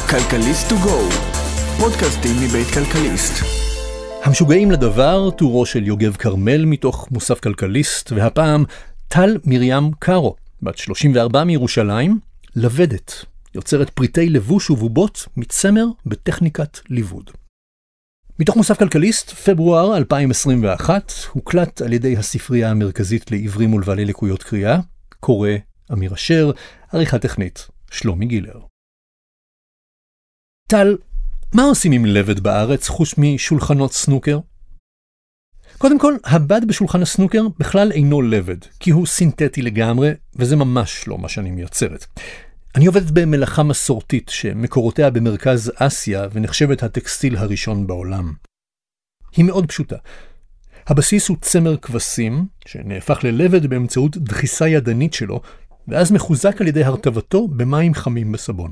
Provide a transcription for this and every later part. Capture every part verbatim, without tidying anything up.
כלכליסט טו גו, פודקאסטים מבית כלכליסט. המשוגעים לדבר, טורו של יוגב קרמל מתוך מוסף כלכליסט, והפעם טל מרים קארו, בת שלושים וארבע מירושלים, לבדת, יוצרת פריטי לבוש ובובות מצמר בטכניקת ליווד. מתוך מוסף כלכליסט, פברואר אלפיים עשרים ואחת, הוקלט על ידי הספרייה המרכזית לעברים ולבעלי לקויות קריאה, קורא אמיר אשר, עריכה טכנית שלומי גילר. טל, מה עושים עם לבד בארץ חוץ משולחנות סנוקר? קודם כל, הבד בשולחן הסנוקר בכלל אינו לבד, כי הוא סינתטי לגמרי, וזה ממש לא מה שאני מייצרת. אני עובדת במלאכה מסורתית שמקורותיה במרכז אסיה ונחשבת הטקסטיל הראשון בעולם. היא מאוד פשוטה. הבסיס הוא צמר כבשים, שנהפך ללבד באמצעות דחיסה ידנית שלו, ואז מחוזק על ידי הרטבתו במים חמים בסבון.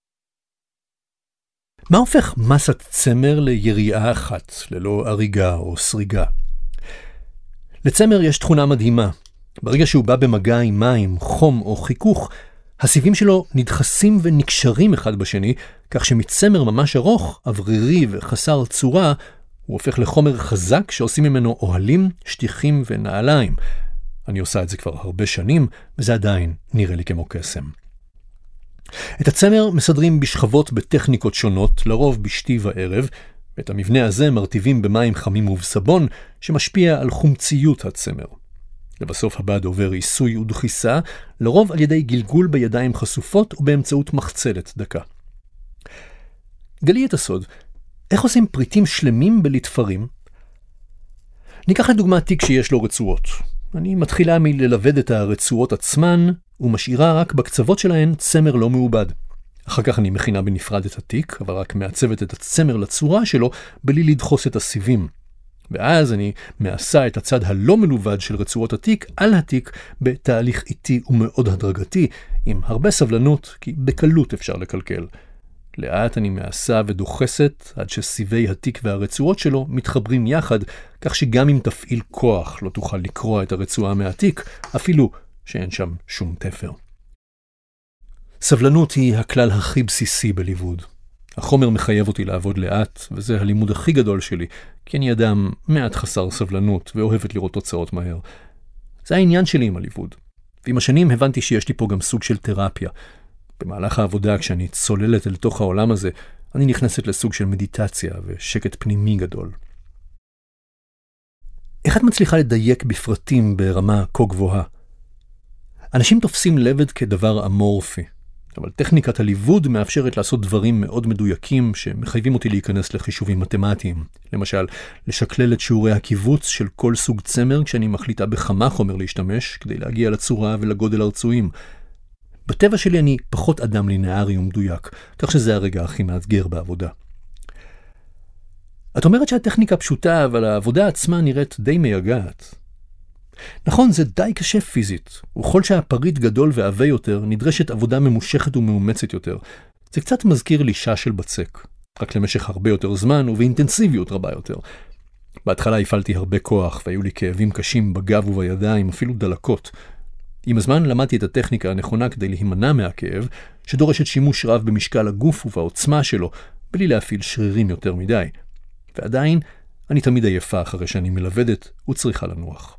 מה הופך מסת צמר ליריעה אחת, ללא אריגה או סריגה? לצמר יש תכונה מדהימה. ברגע שהוא בא במגע עם מים, חום או חיכוך, הסיבים שלו נדחסים ונקשרים אחד בשני, כך שמצמר ממש ארוך, אוורירי וחסר צורה, הוא הופך לחומר חזק שעושים ממנו אוהלים, שטיחים ונעליים. אני עושה את זה כבר הרבה שנים, וזה עדיין נראה לי כמו קסם. את הצמר מסדרים בשכבות בטכניקות שונות, לרוב בשתי וערב. את המבנה הזה מרטיבים במים חמים ובסבון, שמשפיע על חומציות הצמר. לבסוף הבד עובר עיסוי ודחיסה, לרוב על ידי גלגול בידיים חשופות ובאמצעות מחצלת דקה. גלי את הסוד, איך עושים פריטים שלמים בלתפרים? ניקח לדוגמה תיק שיש לו רצועות. אני מתחילה מללבד את הרצועות עצמן, ומשאירה רק בקצוות שלהן צמר לא מעובד. אחר כך אני מכינה בנפרד את התיק, אבל רק מעצבת את הצמר לצורה שלו, בלי לדחוס את הסיבים. ואז אני מעשה את הצד הלא מלובד של רצועות התיק על התיק בתהליך איטי ומאוד הדרגתי, עם הרבה סבלנות, כי בקלות אפשר לקלקל. לאט אני מעשה ודוחסת עד שסיבי התיק והרצועות שלו מתחברים יחד, כך שגם אם תפעיל כוח לא תוכל לקרוע את הרצועה מהתיק, אפילו שאין שם שום תפר. סבלנות היא הכלל הכי בסיסי בליווד. החומר מחייב אותי לעבוד לאט, וזה הלימוד הכי גדול שלי, כי אני אדם מעט חסר סבלנות ואוהבת לראות תוצאות מהר. זה העניין שלי עם הליווד. ועם השנים הבנתי שיש לי פה גם סוג של תרפיה. במהלך העבודה, כשאני צוללת אל תוך העולם הזה, אני נכנסת לסוג של מדיטציה ושקט פנימי גדול. איך את מצליחה לדייק בפרטים ברמה כה גבוהה? אנשים תופסים לבד כדבר אמורפי, אבל טכניקת הליווד מאפשרת לעשות דברים מאוד מדויקים שמחייבים אותי להיכנס לחישובים מתמטיים. למשל, לשקלל את שיעורי הקיבוץ של כל סוג צמר כשאני מחליטה בכמה חומר להשתמש כדי להגיע לצורה ולגודל הרצויים. בטבע שלי אני פחות אדם לינארי ומדויק, כך שזה הרגע הכי מאתגר בעבודה. את אומרת שהטכניקה פשוטה, אבל העבודה עצמה נראית די מייגעת. נכון, זה די קשה פיזית, וכל שהפריט גדול ועבה יותר, נדרשת עבודה ממושכת ומאומצת יותר. זה קצת מזכיר לי שעה של בצק, רק למשך הרבה יותר זמן ובאינטנסיביות רבה יותר. בהתחלה הפעלתי הרבה כוח, והיו לי כאבים קשים בגב ובידיים, אפילו דלקות. עם הזמן למדתי את הטכניקה הנכונה כדי להימנע מהכאב, שדורשת שימוש רב במשקל הגוף ובעוצמה שלו, בלי להפעיל שרירים יותר מדי. ועדיין, אני תמיד עייפה אחרי שאני מלבדת וצריכה לנוח.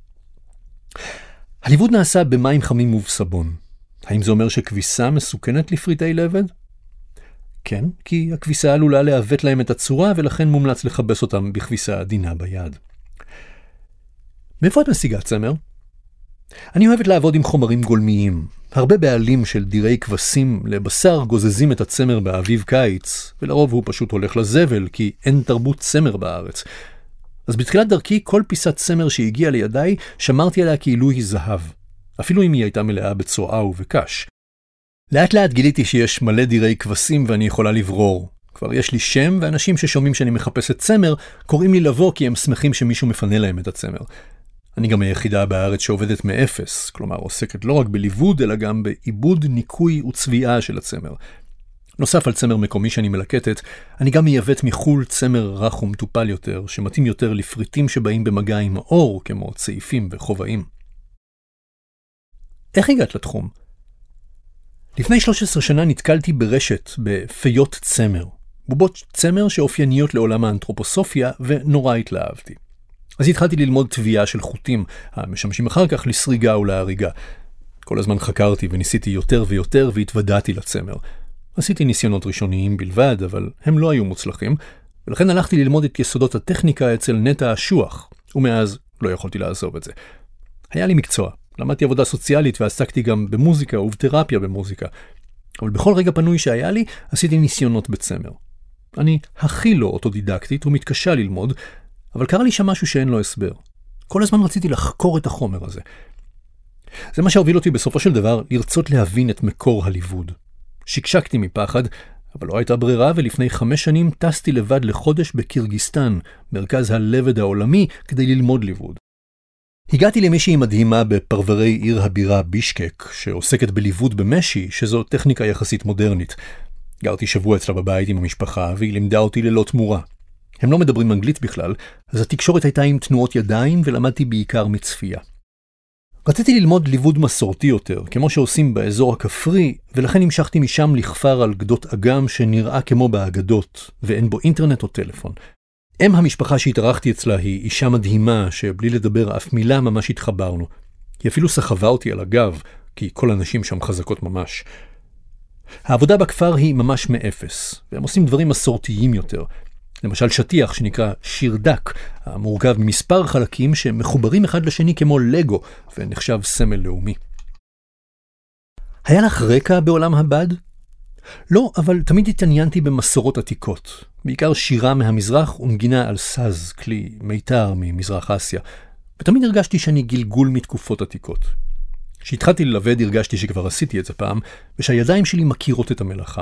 הליווד נעשה במים חמים ובסבון. האם זה אומר שכביסה מסוכנת לפריטי לבד? כן, כי הכביסה עלולה לעוות להם את הצורה, ולכן מומלץ לחבס אותם בכביסה עדינה ביד. מאיפה את משיגה צמר? אני אוהבת לעבוד עם חומרים גולמיים. הרבה בעלים של דירי כבשים לבשר גוזזים את הצמר באביב קיץ, ולרוב הוא פשוט הולך לזבל, כי אין תרבות צמר בארץ. אז בתחילת דרכי, כל פיסת צמר שהגיעה לידיי, שמרתי עליה כאילו היא זהב. אפילו אם היא הייתה מלאה בצועה ובקש. לאט לאט גיליתי שיש מלא דירי כבשים ואני יכולה לברור. כבר יש לי שם, ואנשים ששומעים שאני מחפשת צמר, קוראים לי לבוא כי הם שמחים שמישהו מפנה להם את הצמר. אני גם היחידה בארץ שעובדת מאפס, כלומר עוסקת לא רק בליווד, אלא גם בעיבוד, ניקוי וצביעה של הצמר. נוסף על צמר מקומי שאני מלקטת, אני גם מייבאת מחול צמר רך ומטופל יותר, שמתאים יותר לפריטים שבאים במגע עם האור, כמו צעיפים וחובעים. איך הגעת לתחום? לפני שלוש עשרה שנה נתקלתי ברשת בפיות צמר, בובות צמר שאופייניות לעולם האנתרופוסופיה, ונורא התלהבתי. אז התחלתי ללמוד טביעה של חוטים, המשמשים אחר כך לסריגה ולהריגה. כל הזמן חקרתי וניסיתי יותר ויותר והתוודעתי לצמר. עשיתי ניסיונות ראשוניים בלבד, אבל הם לא היו מוצלחים, ולכן הלכתי ללמוד את יסודות הטכניקה אצל נטע אשוח, ומאז לא יכולתי לעזוב את זה. היה לי מקצוע, למדתי עבודה סוציאלית ועסקתי גם במוזיקה ובתרפיה במוזיקה, אבל בכל רגע פנוי שהיה לי עשיתי ניסיונות בצמר. אני הכי לא אוטודידקטית ומתקשה ללמוד, אבל קרה לי שם משהו שאין לו הסבר. כל הזמן רציתי לחקור את החומר הזה. זה מה שהוביל אותי בסופו של דבר לרצות להבין את מקור הליווד. שקשקתי מפחד, אבל לא הייתה ברירה, ולפני חמש שנים טסתי לבד לחודש בקירגיסטן, מרכז הלבד העולמי, כדי ללמוד ליווד. הגעתי למישהי מדהימה בפרברי עיר הבירה בישקק, שעוסקת בליווד במשי, שזו טכניקה יחסית מודרנית. גרתי שבוע אצלה בבית עם המשפחה, והיא לימדה אותי ללא תמורה. הם לא מדברים אנגלית בכלל, אז התקשורת הייתה עם תנועות ידיים, ולמדתי בעיקר מצפייה. רציתי ללמוד ליווד מסורתי יותר, כמו שעושים באזור הכפרי, ולכן המשכתי משם לכפר על גדות אגם שנראה כמו באגדות, ואין בו אינטרנט או טלפון. אם המשפחה שהתארחתי אצלה היא אישה מדהימה, שבלי לדבר אף מילה ממש התחברנו. היא אפילו סחבה אותי על הגב, כי כל הנשים שם חזקות ממש. העבודה בכפר היא ממש מאפס, והם עושים דברים מסורתיים יותר. למשל שטיח שנקרא שירדק, המורכב ממספר חלקים שמחוברים אחד לשני כמו לגו, ונחשב סמל לאומי. היה לך רקע בעולם הבד? לא, אבל תמיד התעניינתי במסורות עתיקות, בעיקר שירה מהמזרח ונגינה על סז, כלי מיתר ממזרח אסיה, ותמיד הרגשתי שאני גלגול מתקופות עתיקות. כשהתחלתי ללמד הרגשתי שכבר עשיתי את זה פעם, ושהידיים שלי מכירות את המלאכה.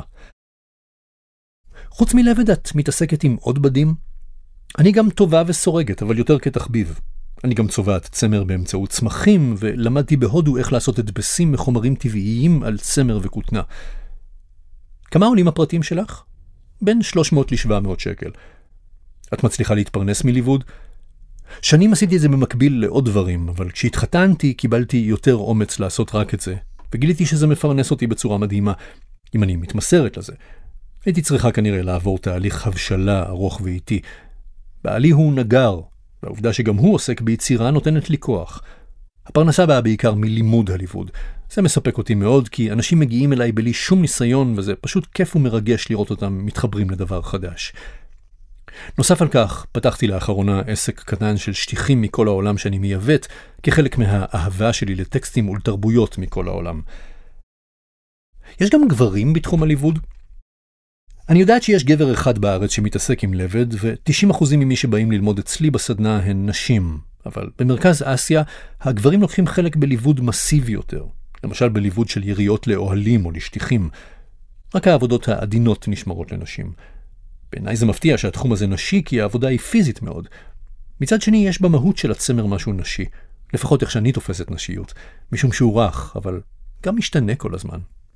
חוץ מלבד את מתעסקת עם עוד בדים? אני גם טובה וסורגת, אבל יותר כתחביב. אני גם צובעת צמר באמצעות צמחים, ולמדתי בהודו איך לעשות הדפסים מחומרים טבעיים על צמר וכותנה. כמה עולים הפרטים שלך? בין שלוש מאות לשבע מאות שקל. את מצליחה להתפרנס מליווד? שנים עשיתי את זה במקביל לעוד דברים, אבל כשהתחתנתי קיבלתי יותר אומץ לעשות רק את זה, וגיליתי שזה מפרנס אותי בצורה מדהימה, אם אני מתמסרת לזה. הייתי צריכה כנראה לעבור תהליך הבשלה ארוך ואיטי. בעלי הוא נגר, והעובדה שגם הוא עוסק ביצירה נותנת לי כוח. הפרנסה באה בעיקר מלימוד הליווד. זה מספק אותי מאוד, כי אנשים מגיעים אליי בלי שום ניסיון, וזה פשוט כיף ומרגש לראות אותם מתחברים לדבר חדש. נוסף על כך, פתחתי לאחרונה עסק קטן של שטיחים מכל העולם שאני מייבט, כחלק מהאהבה שלי לטקסטים ולתרבויות מכל העולם. יש גם גברים בתחום הליווד? אני יודעת שיש גבר אחד בארץ שמתעסק עם לבד, ו-תשעים אחוז ממי שבאים ללמוד אצלי בסדנה הן נשים. אבל במרכז אסיה, הגברים לוקחים חלק בליווד מסיבי יותר. למשל בליווד של יריות לאוהלים או לשטיחים. רק העבודות העדינות נשמרות לנשים. בעיניי זה מפתיע שהתחום הזה נשי, כי העבודה היא פיזית מאוד. מצד שני, יש במהות של הצמר משהו נשי. לפחות איך שאני תופסת נשיות. משום שהוא רך, אבל גם משתנה כל הזמן.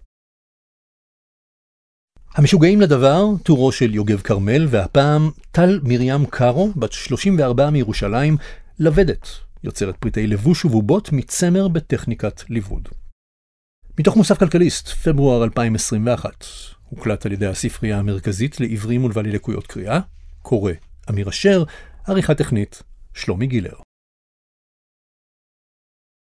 המשוגעים לדבר, טורו של יוגב קרמל, והפעם טל מרים קארו, בת שלושים וארבע מירושלים, לבדת, יוצרת פריטי לבוש ובובות מצמר בטכניקת ליווד. מתוך מוסף כלכליסט, פברואר אלפיים עשרים ואחת, הוקלט על ידי הספרייה המרכזית לעברים ולבעלי לקויות קריאה, קורא אמיר אשר, עריכה טכנית, שלומי גילר.